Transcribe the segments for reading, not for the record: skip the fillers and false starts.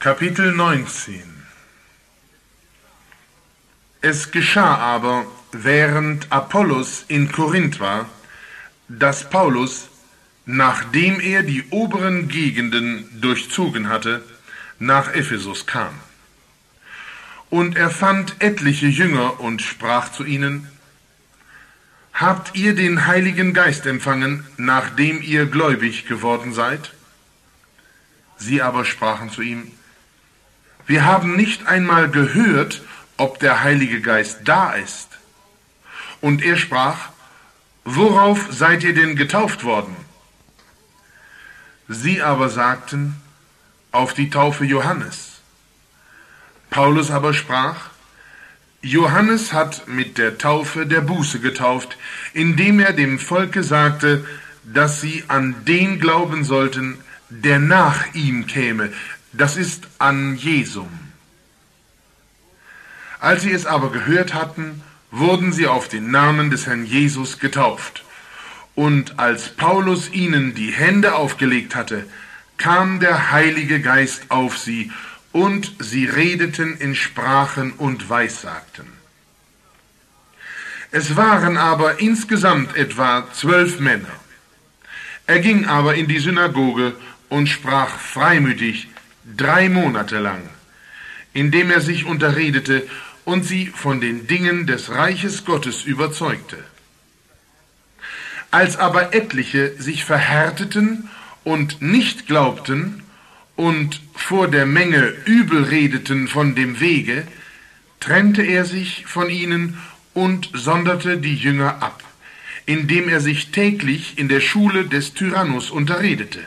Kapitel 19. Es geschah aber, während Apollos in Korinth war, dass Paulus, nachdem er die oberen Gegenden durchzogen hatte, nach Ephesus kam. Und er fand etliche Jünger und sprach zu ihnen: Habt ihr den Heiligen Geist empfangen, nachdem ihr gläubig geworden seid? Sie aber sprachen zu ihm: Wir haben nicht einmal gehört, ob der Heilige Geist da ist. Und er sprach: Worauf seid ihr denn getauft worden? Sie aber sagten: Auf die Taufe Johannes. Paulus aber sprach: Johannes hat mit der Taufe der Buße getauft, indem er dem Volke sagte, dass sie an den glauben sollten, der nach ihm käme, das ist an Jesum. Als sie es aber gehört hatten, wurden sie auf den Namen des Herrn Jesus getauft. Und als Paulus ihnen die Hände aufgelegt hatte, kam der Heilige Geist auf sie, und sie redeten in Sprachen und Weissagten. Es waren aber insgesamt etwa 12 Männer. Er ging aber in die Synagoge und sprach freimütig 3 Monate lang, indem er sich unterredete und sie von den Dingen des Reiches Gottes überzeugte. Als aber etliche sich verhärteten und nicht glaubten und vor der Menge übel redeten von dem Wege, trennte er sich von ihnen und sonderte die Jünger ab, indem er sich täglich in der Schule des Tyrannus unterredete.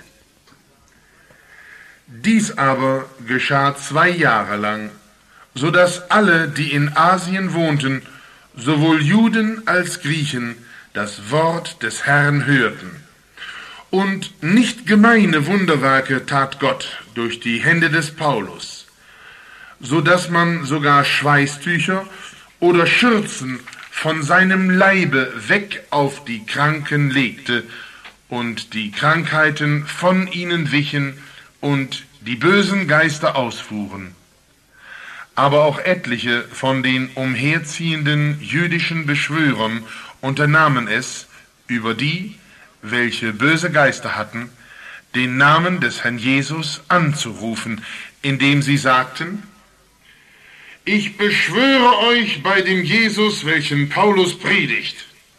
Dies aber geschah 2 Jahre lang, so dass alle, die in Asien wohnten, sowohl Juden als Griechen, das Wort des Herrn hörten. Und nicht gemeine Wunderwerke tat Gott durch die Hände des Paulus, so dass man sogar Schweißtücher oder Schürzen von seinem Leibe weg auf die Kranken legte, und die Krankheiten von ihnen wichen und die bösen Geister ausfuhren. Aber auch etliche von den umherziehenden jüdischen Beschwörern unternahmen es, über die, welche böse Geister hatten, den Namen des Herrn Jesus anzurufen, indem sie sagten: Ich beschwöre euch bei dem Jesus, welchen Paulus predigt.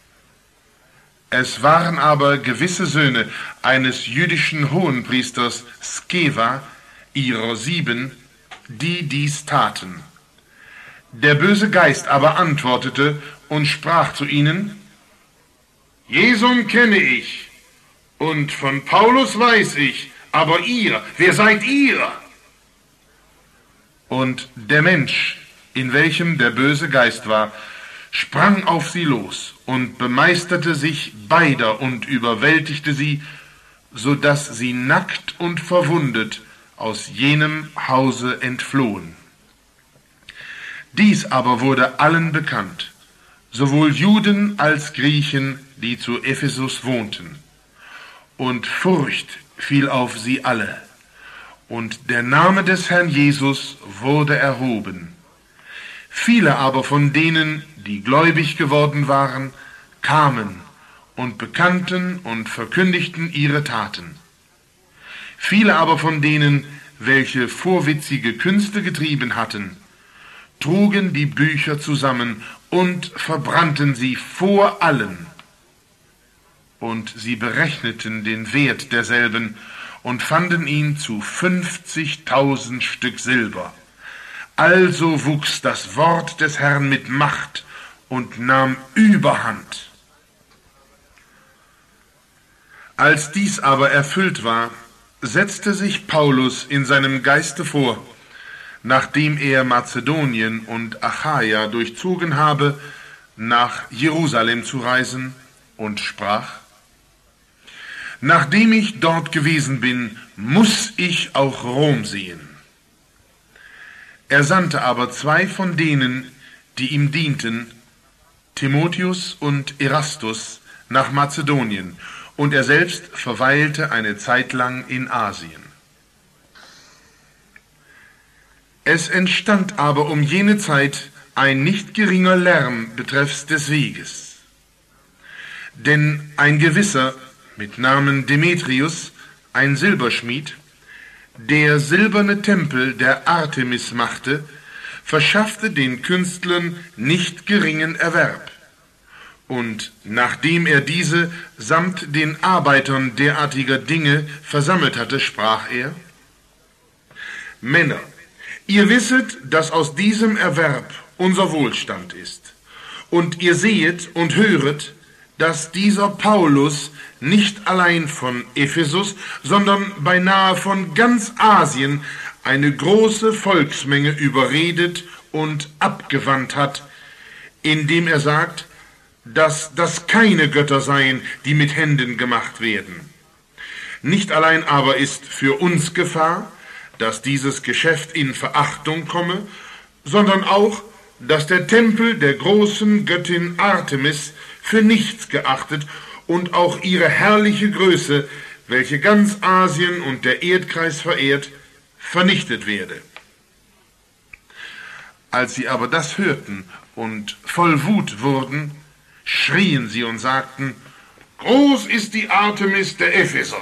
Es waren aber gewisse Söhne eines jüdischen Hohenpriesters Skeva, ihrer 7, die dies taten. Der böse Geist aber antwortete und sprach zu ihnen: Jesum kenne ich, und von Paulus weiß ich, aber ihr, wer seid ihr? Und der Mensch, in welchem der böse Geist war, sprang auf sie los und bemeisterte sich beider und überwältigte sie, so dass sie nackt und verwundet aus jenem Hause entflohen. Dies aber wurde allen bekannt, sowohl Juden als Griechen, die zu Ephesus wohnten. Und Furcht fiel auf sie alle, und der Name des Herrn Jesus wurde erhoben. Viele aber von denen, die gläubig geworden waren, kamen und bekannten und verkündigten ihre Taten. Viele aber von denen, welche vorwitzige Künste getrieben hatten, trugen die Bücher zusammen und verbrannten sie vor allen. Und sie berechneten den Wert derselben und fanden ihn zu 50.000 Stück Silber. Also wuchs das Wort des Herrn mit Macht und nahm Überhand. Als dies aber erfüllt war, setzte sich Paulus in seinem Geiste vor, nachdem er Mazedonien und Achaia durchzogen habe, nach Jerusalem zu reisen, und sprach: Nachdem ich dort gewesen bin, muss ich auch Rom sehen. Er sandte aber 2 von denen, die ihm dienten, Timotheus und Erastus, nach Mazedonien, und er selbst verweilte eine Zeit lang in Asien. Es entstand aber um jene Zeit ein nicht geringer Lärm betreffs des Weges. Denn ein gewisser mit Namen Demetrius, ein Silberschmied, der silberne Tempel der Artemis machte, verschaffte den Künstlern nicht geringen Erwerb. Und nachdem er diese samt den Arbeitern derartiger Dinge versammelt hatte, sprach er: Männer, ihr wisset, dass aus diesem Erwerb unser Wohlstand ist. Und ihr sehet und höret, dass dieser Paulus nicht allein von Ephesus, sondern beinahe von ganz Asien eine große Volksmenge überredet und abgewandt hat, indem er sagt, dass das keine Götter seien, die mit Händen gemacht werden. Nicht allein aber ist für uns Gefahr, dass dieses Geschäft in Verachtung komme, sondern auch, dass der Tempel der großen Göttin Artemis für nichts geachtet und auch ihre herrliche Größe, welche ganz Asien und der Erdkreis verehrt, vernichtet werde. Als sie aber das hörten und voll Wut wurden, schrien sie und sagten: Groß ist die Artemis der Epheser.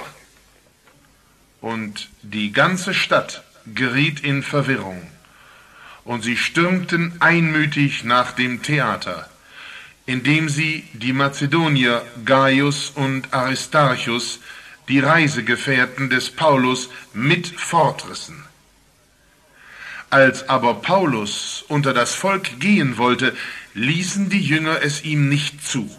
Und die ganze Stadt geriet in Verwirrung, und sie stürmten einmütig nach dem Theater, indem sie die Mazedonier Gaius und Aristarchus, die Reisegefährten des Paulus, mit fortrissen. Als aber Paulus unter das Volk gehen wollte, ließen die Jünger es ihm nicht zu.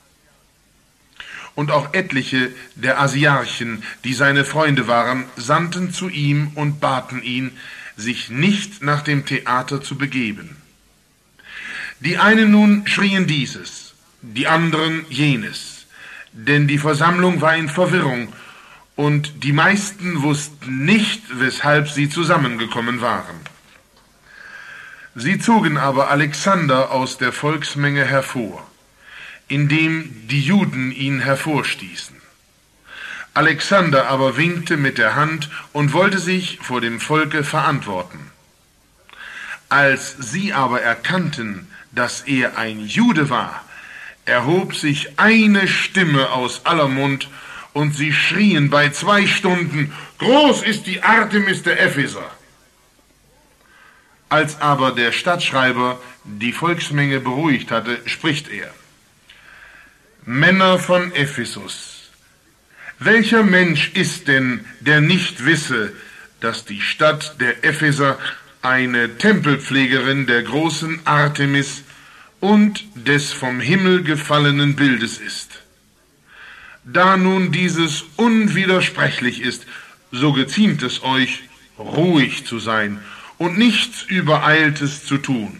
Und auch etliche der Asiarchen, die seine Freunde waren, sandten zu ihm und baten ihn, sich nicht nach dem Theater zu begeben. Die einen nun schrien dieses, die anderen jenes, denn die Versammlung war in Verwirrung, und die meisten wussten nicht, weshalb sie zusammengekommen waren. Sie zogen aber Alexander aus der Volksmenge hervor, indem die Juden ihn hervorstießen. Alexander aber winkte mit der Hand und wollte sich vor dem Volke verantworten. Als sie aber erkannten, dass er ein Jude war, erhob sich eine Stimme aus aller Mund, und sie schrien bei 2 Stunden: Groß ist die Artemis der Epheser! Als aber der Stadtschreiber die Volksmenge beruhigt hatte, spricht er: Männer von Ephesus, welcher Mensch ist denn, der nicht wisse, dass die Stadt der Epheser eine Tempelpflegerin der großen Artemis und des vom Himmel gefallenen Bildes ist? Da nun dieses unwidersprechlich ist, so geziemt es euch, ruhig zu sein und nichts Übereiltes zu tun.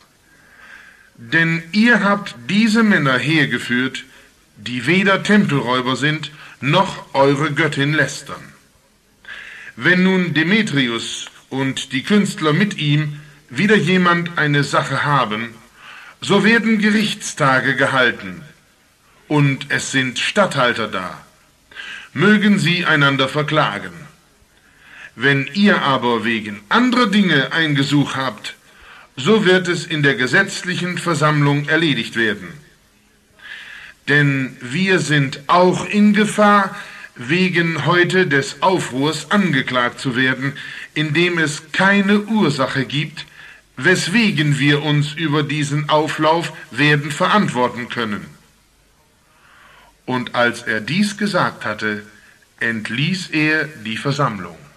Denn ihr habt diese Männer hergeführt, die weder Tempelräuber sind, noch eure Göttin lästern. Wenn nun Demetrius und die Künstler mit ihm wieder jemand eine Sache haben, so werden Gerichtstage gehalten, und es sind Statthalter da. Mögen sie einander verklagen. Wenn ihr aber wegen anderer Dinge ein Gesuch habt, so wird es in der gesetzlichen Versammlung erledigt werden. Denn wir sind auch in Gefahr, wegen heute des Aufruhrs angeklagt zu werden, indem es keine Ursache gibt, weswegen wir uns über diesen Auflauf werden verantworten können. Und als er dies gesagt hatte, entließ er die Versammlung.